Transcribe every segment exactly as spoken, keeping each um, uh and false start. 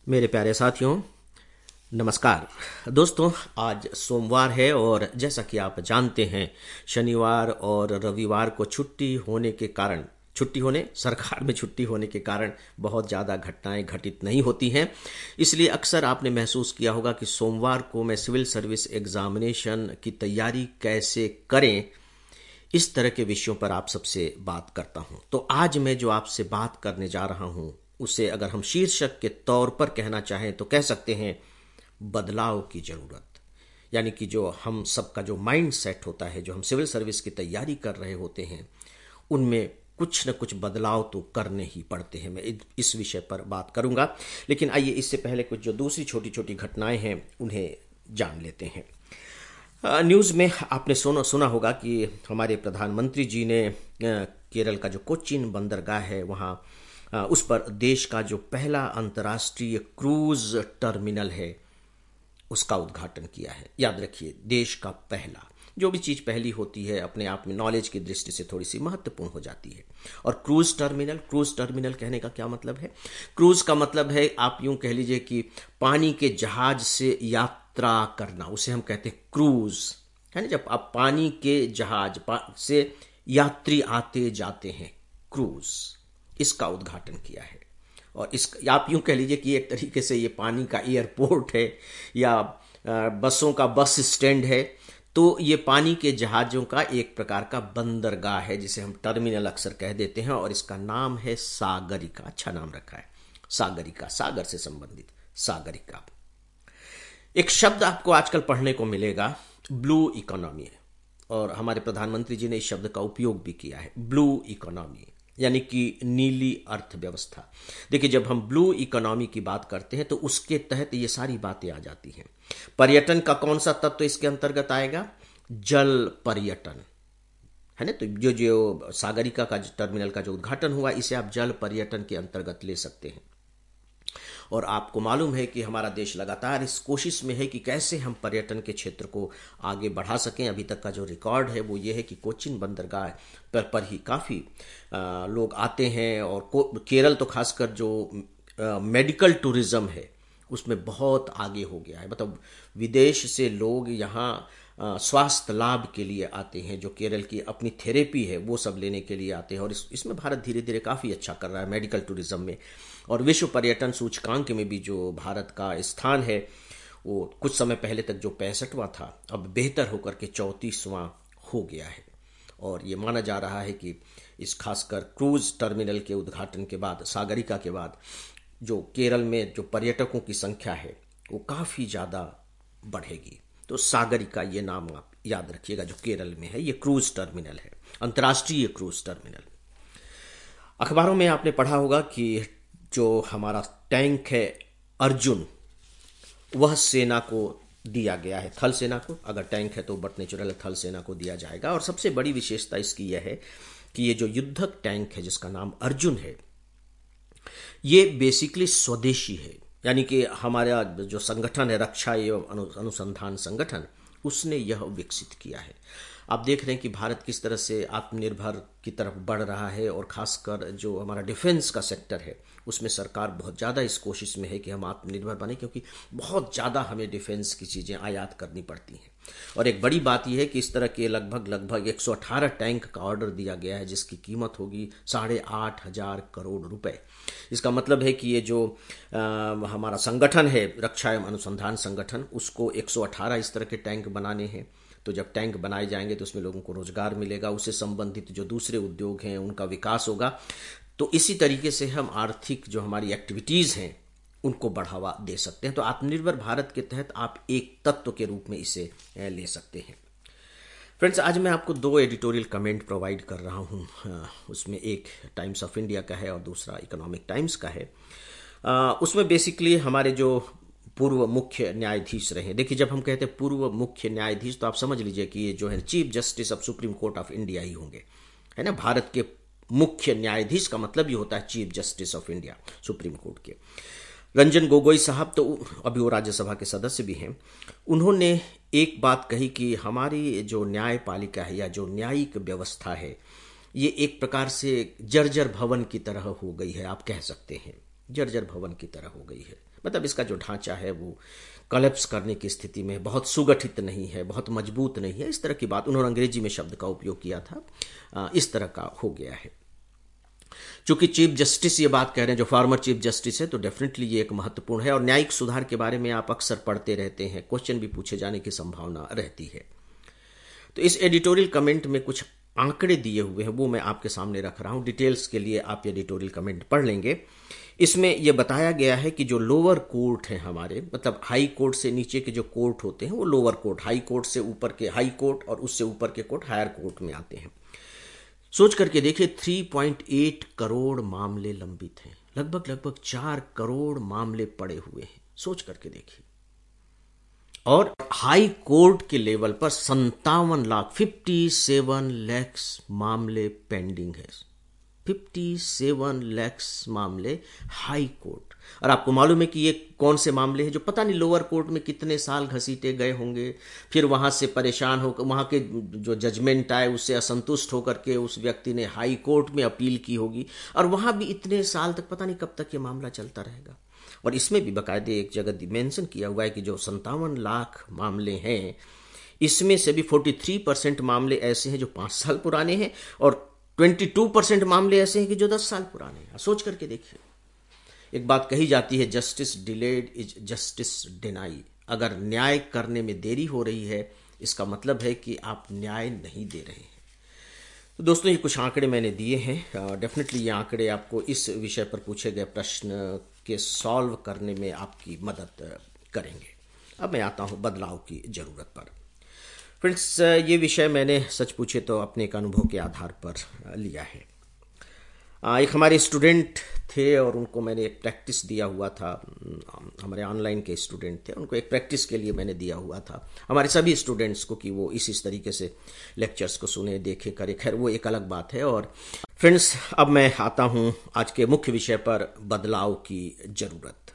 मेरे प्यारे साथियों, नमस्कार। दोस्तों, आज सोमवार है और जैसा कि आप जानते हैं, शनिवार और रविवार को छुट्टी होने के कारण छुट्टी होने सरकार में छुट्टी होने के कारण बहुत ज़्यादा घटनाएं घटित नहीं होती हैं। इसलिए अक्सर आपने महसूस किया होगा कि सोमवार को मैं सिविल सर्विस एग्जामिनेशन की तैयारी कैसे करें, इस तरह के विषयों पर आप सबसे बात करता हूं। तो आज मैं जो आपसे बात करने जा रहा हूं, उसे अगर हम शीर्षक के तौर पर कहना चाहें तो कह सकते हैं बदलाव की जरूरत। यानी कि जो हम सबका जो माइंड सेट होता है, जो हम सिविल सर्विस की तैयारी कर रहे होते हैं, उनमें कुछ न कुछ बदलाव तो करने ही पड़ते हैं। मैं इस विषय पर बात करूंगा, लेकिन आइए इससे पहले कुछ जो दूसरी छोटी छोटी घटनाएं हैं उन्हें जान लेते हैं। अ, न्यूज़ में आपने सुना सुना होगा कि हमारे प्रधानमंत्री जी ने अ, केरल का जो कोचीन बंदरगाह है वहाँ अ, उस पर देश का जो पहला अंतर्राष्ट्रीय क्रूज टर्मिनल है उसका उद्घाटन किया है। याद रखिए, देश का पहला। जो भी चीज़ पहली होती है अपने आप में नॉलेज की दृष्टि से थोड़ी सी महत्वपूर्ण हो जाती है। और क्रूज टर्मिनल क्रूज टर्मिनल कहने का क्या मतलब है? क्रूज का मतलब है, आप यूं कह लीजिए कि पानी के जहाज से यात्रा करना, उसे हम कहते हैं क्रूज। है ना? जब आप पानी के जहाज पा, से यात्री आते जाते हैं, क्रूज। इसका उद्घाटन किया है। और इस आप यूं कह लीजिए कि एक तरीके से ये पानी का एयरपोर्ट है या अ, बसों का बस स्टैंड है। तो ये पानी के जहाज़ों का एक प्रकार का बंदरगाह है, जिसे हम टर्मिनल अक्सर कह देते हैं। और इसका नाम है सागरिका। अच्छा नाम रखा है, सागरिका, सागर से संबंधित सागरिका। एक शब्द आपको आजकल पढ़ने को मिलेगा, ब्लू इकोनॉमी। और हमारे प्रधानमंत्री जी ने इस शब्द का उपयोग भी किया है, ब्लू इकोनॉमी, यानी कि नीली अर्थव्यवस्था। देखिए, जब हम ब्लू इकोनॉमी की बात करते हैं तो उसके तहत ये सारी बातें आ जाती हैं। पर्यटन का कौन सा तत्व इसके अंतर्गत आएगा? जल पर्यटन, है ना? तो जो जो सागरिका का टर्मिनल का जो उद्घाटन हुआ, इसे आप जल पर्यटन के अंतर्गत ले सकते हैं। और आपको मालूम है कि हमारा देश लगातार इस कोशिश में है कि कैसे हम पर्यटन के क्षेत्र को आगे बढ़ा सकें। अभी तक का जो रिकॉर्ड है वो ये है कि कोचीन बंदरगाह पर, पर ही काफ़ी लोग आते हैं। और केरल तो खासकर जो आ, मेडिकल टूरिज्म है उसमें बहुत आगे हो गया है। मतलब विदेश से लोग यहाँ अ, स्वास्थ्य लाभ के लिए आते हैं, जो केरल की अपनी थेरेपी है वो सब लेने के लिए आते हैं। और इस इसमें भारत धीरे धीरे काफ़ी अच्छा कर रहा है मेडिकल टूरिज्म में। और विश्व पर्यटन सूचकांक में भी जो भारत का स्थान है वो कुछ समय पहले तक जो पैंसठवां था, अब बेहतर होकर के चौंतीसवां हो गया है। और ये माना जा रहा है कि इस खासकर क्रूज टर्मिनल के उद्घाटन के बाद, सागरिका के बाद, जो केरल में जो पर्यटकों की संख्या है वो काफ़ी ज़्यादा बढ़ेगी। तो सागरिका ये नाम आप याद रखिएगा, जो केरल में है। ये क्रूज टर्मिनल है, अंतर्राष्ट्रीय क्रूज टर्मिनल। अखबारों में आपने पढ़ा होगा कि जो हमारा टैंक है अर्जुन, वह सेना को दिया गया है, थल सेना को। अगर टैंक है तो बट नेचुरल थल सेना को दिया जाएगा। और सबसे बड़ी विशेषता इसकी यह है कि ये जो युद्धक टैंक है जिसका नाम अर्जुन है, ये बेसिकली स्वदेशी है। यानी कि हमारा जो संगठन है, रक्षा एवं अनुसंधान संगठन, उसने यह विकसित किया है। आप देख रहे हैं कि भारत किस तरह से आत्मनिर्भर की तरफ बढ़ रहा है। और खासकर जो हमारा डिफेंस का सेक्टर है उसमें सरकार बहुत ज़्यादा इस कोशिश में है कि हम आत्मनिर्भर बने, क्योंकि बहुत ज़्यादा हमें डिफेंस की चीज़ें आयात करनी पड़ती हैं। और एक बड़ी बात यह है कि इस तरह के लगभग लगभग एक सौ अठारह टैंक का ऑर्डर दिया गया है, जिसकी कीमत होगी साढ़े आठ हजार करोड़ रुपए। इसका मतलब है कि ये जो आ, हमारा संगठन है, रक्षा एवं अनुसंधान संगठन, उसको एक सौ अठारह इस तरह के टैंक बनाने हैं। तो जब टैंक बनाए जाएंगे तो उसमें लोगों को रोजगार मिलेगा, उससे संबंधित जो दूसरे उद्योग हैं उनका विकास होगा। तो इसी तरीके से हम आर्थिक जो हमारी एक्टिविटीज़ हैं उनको बढ़ावा दे सकते हैं। तो आत्मनिर्भर भारत के तहत आप एक तत्व के रूप में इसे ले सकते हैं। फ्रेंड्स, आज मैं आपको दो एडिटोरियल कमेंट प्रोवाइड कर रहा हूँ। उसमें एक टाइम्स ऑफ इंडिया का है और दूसरा इकोनॉमिक टाइम्स का है। उसमें बेसिकली हमारे जो पूर्व मुख्य न्यायाधीश रहे, देखिए जब हम कहते हैं पूर्व मुख्य न्यायाधीश तो आप समझ लीजिए कि ये जो है chief justice of supreme court of India ही होंगे, है ना। भारत के मुख्य न्यायाधीश का मतलब ये होता है chief justice of India, supreme court के। रंजन गोगोई साहब तो अभी वो राज्यसभा के सदस्य भी हैं। उन्होंने एक बात कही कि हमारी जो न्यायपालिका है या जो न्यायिक व्यवस्था है, ये एक प्रकार से जर्जर भवन की तरह हो गई है। आप कह सकते हैं जर्जर भवन की तरह हो गई है। मतलब इसका जो ढांचा है वो कलेप्स करने की स्थिति में, बहुत सुगठित नहीं है, बहुत मजबूत नहीं है, इस तरह की बात उन्होंने अंग्रेजी में शब्द का उपयोग किया था। इस तरह का हो गया है। चूंकि चीफ जस्टिस ये बात कह रहे हैं, जो फॉर्मर चीफ जस्टिस है, तो डेफिनेटली ये एक महत्वपूर्ण है। और न्यायिक सुधार के बारे में आप अक्सर पढ़ते रहते हैं, क्वेश्चन भी पूछे जाने की संभावना रहती है। तो इस एडिटोरियल कमेंट में कुछ आंकड़े दिए हुए हैं, वो मैं आपके सामने रख रहा हूं। डिटेल्स के लिए आप एडिटोरियल कमेंट पढ़ लेंगे। इसमें यह बताया गया है कि जो लोअर कोर्ट है हमारे, मतलब हाई कोर्ट से नीचे के जो कोर्ट होते हैं वो लोअर कोर्ट, हाई कोर्ट से ऊपर के हाई कोर्ट और उससे ऊपर के कोर्ट हायर कोर्ट में आते हैं। सोच करके देखिए, तीन पॉइंट आठ करोड़ मामले लंबित हैं, लगभग लगभग चार करोड़ मामले पड़े हुए हैं। सोच करके देखिए। और हाई कोर्ट के लेवल पर संतावन लाख फिफ्टी सेवन लैक्स मामले पेंडिंग है। सत्तावन लैक्स मामले हाई कोर्ट। और आपको मालूम है कि ये कौन से मामले हैं जो पता नहीं लोअर कोर्ट में कितने साल घसीटे गए होंगे, फिर वहां से परेशान होकर वहां के जो जजमेंट आए उससे असंतुष्ट होकर के उस व्यक्ति ने हाई कोर्ट में अपील की होगी, और वहां भी इतने साल तक पता नहीं कब तक ये मामला चलता रहेगा। और इसमें भी बाकायदे एक जगह मेंशन किया हुआ है कि जो संतावन लाख मामले हैं, इसमें से भी तैंतालीस परसेंट मामले ऐसे हैं जो पांच साल पुराने हैं, और बाईस परसेंट मामले ऐसे हैं कि जो दस साल पुराने हैं। सोच करके देखिए। एक बात कही जाती है, justice delayed is justice denied. अगर न्याय करने में देरी हो रही है, इसका मतलब है कि आप न्याय नहीं दे रहे हैं। तो दोस्तों, ये कुछ आंकड़े मैंने दिए हैं। डेफिनेटली ये आंकड़े आपको इस विषय पर पूछे गए प्रश्न के सॉल्व करने में आपकी मदद करेंगे। अब मैं आता हूं बदलाव की जरूरत पर। फ्रेंड्स, ये विषय मैंने सच पूछे तो अपने एक अनुभव के आधार पर लिया है। एक हमारे स्टूडेंट थे और उनको मैंने एक प्रैक्टिस दिया हुआ था। हमारे ऑनलाइन के स्टूडेंट थे, उनको एक प्रैक्टिस के लिए मैंने दिया हुआ था, हमारे सभी स्टूडेंट्स को, कि वो इस इस तरीके से लेक्चर्स को सुने, देखे, करे। खैर, वो एक अलग बात है। और फ्रेंड्स, अब मैं आता हूं आज के मुख्य विषय पर, बदलाव की जरूरत।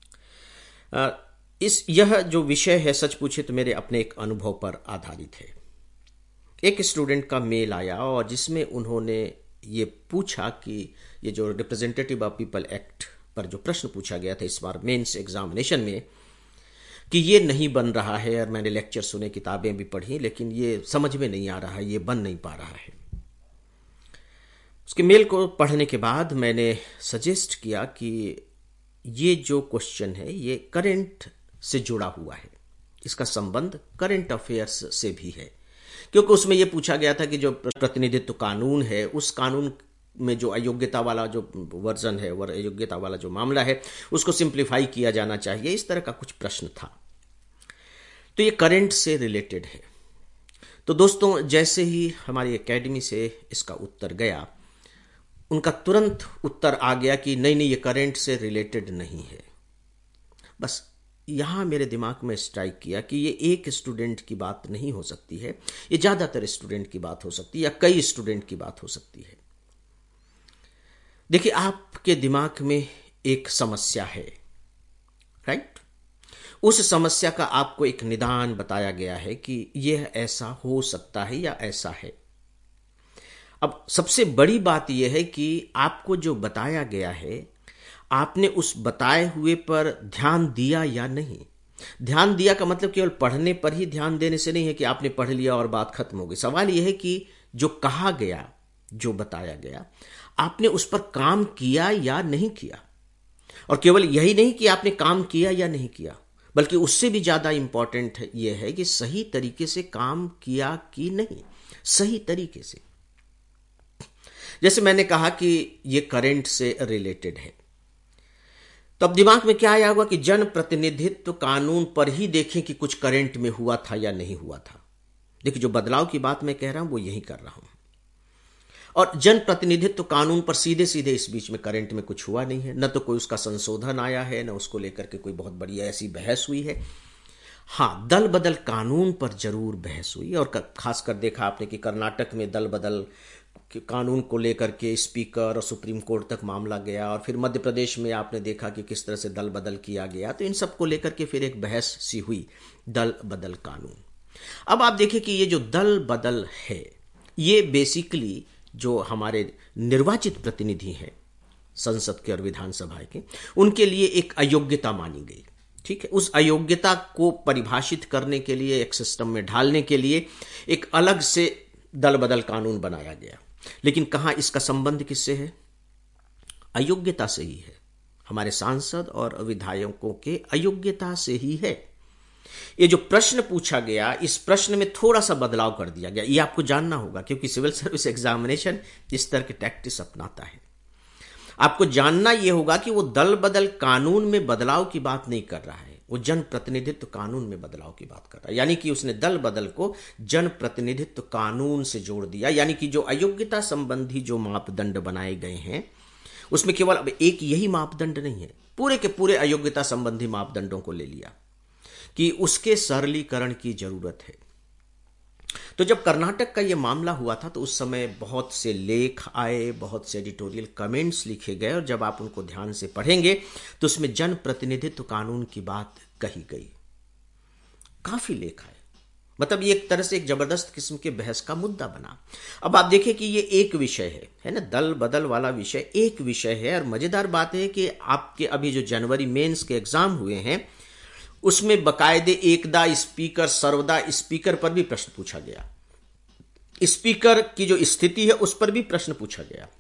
इस यह जो विषय है, सच पूछे तो मेरे अपने एक अनुभव पर आधारित है। एक स्टूडेंट का मेल आया और जिसमें उन्होंने ये पूछा कि ये जो रिप्रेजेंटेटिव ऑफ पीपल एक्ट पर जो प्रश्न पूछा गया था इस बार मेंस एग्जामिनेशन में, कि ये नहीं बन रहा है, और मैंने लेक्चर सुने, किताबें भी पढ़ी, लेकिन ये समझ में नहीं आ रहा है, ये बन नहीं पा रहा है। उसके मेल को पढ़ने के बाद मैंने सजेस्ट किया कि ये जो क्वेश्चन है ये करंट से जुड़ा हुआ है, इसका संबंध करंट अफेयर्स से भी है। क्योंकि उसमें यह पूछा गया था कि जो प्रतिनिधित्व कानून है, उस कानून में जो अयोग्यता वाला जो वर्जन है, और अयोग्यता वाला जो मामला है, उसको सिंप्लीफाई किया जाना चाहिए। इस तरह का कुछ प्रश्न था। तो ये करंट से रिलेटेड है। तो दोस्तों, जैसे ही हमारी एकेडमी से इसका उत्तर गया, उनका तुरंत उत्तर आ गया कि नहीं नहीं, ये करंट से रिलेटेड नहीं है। बस यहां मेरे दिमाग में स्ट्राइक किया कि ये एक स्टूडेंट की बात नहीं हो सकती है, ये ज्यादातर स्टूडेंट की बात हो सकती है, या कई स्टूडेंट की बात हो सकती है। देखिए, आपके दिमाग में एक समस्या है, राइट? उस समस्या का आपको एक निदान बताया गया है कि यह ऐसा हो सकता है या ऐसा है। अब सबसे बड़ी बात यह है कि आपको जो बताया गया है, आपने उस बताए हुए पर ध्यान दिया या नहीं। ध्यान दिया का मतलब केवल पढ़ने पर ही ध्यान देने से नहीं है कि आपने पढ़ लिया और बात खत्म हो गई। सवाल यह है कि जो कहा गया, जो बताया गया, आपने उस पर काम किया या नहीं किया। और केवल यही नहीं कि आपने काम किया या नहीं किया, बल्कि उससे भी ज्यादा इंपॉर्टेंट यह है कि सही तरीके से काम किया कि नहीं, सही तरीके से। जैसे मैंने कहा कि यह करंट से रिलेटेड है, तो अब दिमाग में क्या आया होगा कि जन प्रतिनिधित्व कानून पर ही देखें कि कुछ करंट में हुआ था या नहीं हुआ था। देखिए, जो बदलाव की बात मैं कह रहा हूं वो यही कर रहा हूं। और जन प्रतिनिधित्व कानून पर सीधे सीधे इस बीच में करंट में कुछ हुआ नहीं है, न तो कोई उसका संशोधन आया है, न उसको लेकर के कोई बहुत बड़ी ऐसी बहस हुई है। हां, दल बदल कानून पर जरूर बहस हुई, और खासकर देखा आपने कि कर्नाटक में दल बदल कानून को लेकर के स्पीकर और सुप्रीम कोर्ट तक मामला गया, और फिर मध्य प्रदेश में आपने देखा कि किस तरह से दल बदल किया गया। तो इन सब को लेकर के फिर एक बहस सी हुई, दल बदल कानून। अब आप देखिए कि ये जो दल बदल है, ये बेसिकली जो हमारे निर्वाचित प्रतिनिधि हैं, संसद के और विधानसभा के, उनके लिए एक अयोग्यता मानी गई। ठीक है, उस अयोग्यता को परिभाषित करने के लिए, एक सिस्टम में ढालने के लिए एक अलग से दल बदल कानून बनाया गया। लेकिन कहां इसका संबंध किससे है? अयोग्यता से ही है। हमारे सांसद और विधायकों के अयोग्यता से ही है। ये जो प्रश्न पूछा गया, इस प्रश्न में थोड़ा सा बदलाव कर दिया गया। ये आपको जानना होगा, क्योंकि सिविल सर्विस एग्जामिनेशन इस तरह के टैक्टिस अपनाता है। आपको जानना यह होगा कि वो दल बदल कानून में बदलाव की बात नहीं कर रहा है, वो जन प्रतिनिधित्व कानून में बदलाव की बात कर रहा है। यानी कि उसने दल बदल को जन प्रतिनिधित्व कानून से जोड़ दिया। यानी कि जो अयोग्यता संबंधी जो मापदंड बनाए गए हैं, उसमें केवल अब एक यही मापदंड नहीं है, पूरे के पूरे अयोग्यता संबंधी मापदंडों को ले लिया कि उसके सरलीकरण की जरूरत है। तो जब कर्नाटक का यह मामला हुआ था तो उस समय बहुत से लेख आए, बहुत से एडिटोरियल कमेंट्स लिखे गए, और जब आप उनको ध्यान से पढ़ेंगे तो उसमें जन प्रतिनिधित्व कानून की बात कही गई। काफी लेख आए, मतलब ये एक तरह से एक जबरदस्त किस्म के बहस का मुद्दा बना। अब आप देखिए कि ये एक विषय है है ना, दल बदल वाला विषय एक विषय है। और मजेदार बात है कि आपके अभी जो जनवरी मेंस के एग्जाम हुए हैं, उसमें बकायदे एकदा स्पीकर सर्वदा स्पीकर पर भी प्रश्न पूछा गया। स्पीकर की जो स्थिति है उस पर भी प्रश्न पूछा गया।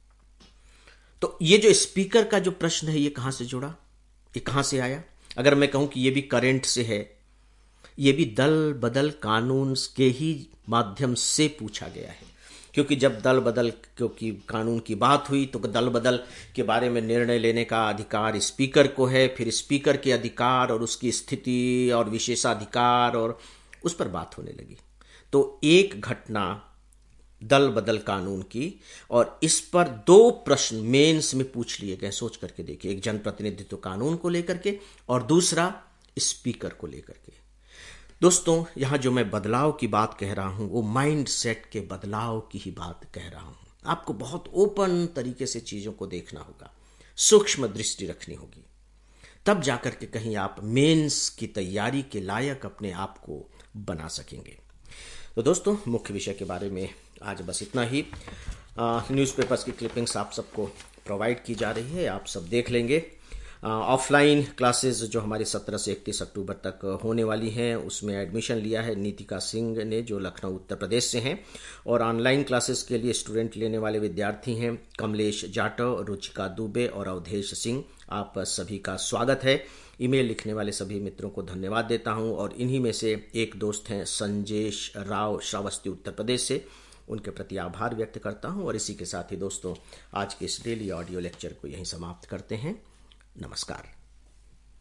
तो ये जो स्पीकर का जो प्रश्न है, ये कहां से जुड़ा, ये कहां से आया? अगर मैं कहूं कि ये भी करंट से है, ये भी दल बदल कानून के ही माध्यम से पूछा गया है। क्योंकि जब दल बदल क्योंकि कानून की बात हुई तो दल बदल के बारे में निर्णय लेने का अधिकार स्पीकर को है। फिर स्पीकर के अधिकार और उसकी स्थिति और विशेषाधिकार और उस पर बात होने लगी। तो एक घटना दल बदल कानून की, और इस पर दो प्रश्न मेंस में पूछ लिए गए। सोच करके देखिए, एक जनप्रतिनिधित्व कानून को लेकर के और दूसरा स्पीकर को लेकर के। दोस्तों, यहां जो मैं बदलाव की बात कह रहा हूं वो माइंड सेट के बदलाव की ही बात कह रहा हूं। आपको बहुत ओपन तरीके से चीजों को देखना होगा, सूक्ष्म दृष्टि रखनी होगी, तब जाकर के कहीं आप मेंस की तैयारी के लायक अपने आप को बना सकेंगे। तो दोस्तों, मुख्य विषय के बारे में आज बस इतना ही। न्यूज़पेपर्स की क्लिपिंग्स आप सबको प्रोवाइड की जा रही है, आप सब देख लेंगे। ऑफलाइन क्लासेस जो हमारी सत्रह से इकतीस अक्टूबर तक होने वाली हैं, उसमें एडमिशन लिया है नीतिका सिंह ने, जो लखनऊ उत्तर प्रदेश से हैं। और ऑनलाइन क्लासेस के लिए स्टूडेंट लेने वाले विद्यार्थी हैं कमलेश जाटव, रुचिका दुबे और अवधेश सिंह। आप सभी का स्वागत है। ईमेल लिखने वाले सभी मित्रों को धन्यवाद देता हूं। और इन्हीं में से एक दोस्त हैं संजेश राव श्रावस्ती उत्तर प्रदेश से, उनके प्रति आभार व्यक्त करता हूं। और इसी के साथ ही दोस्तों, आज के इस डेली ऑडियो लेक्चर को यहीं समाप्त करते हैं। नमस्कार।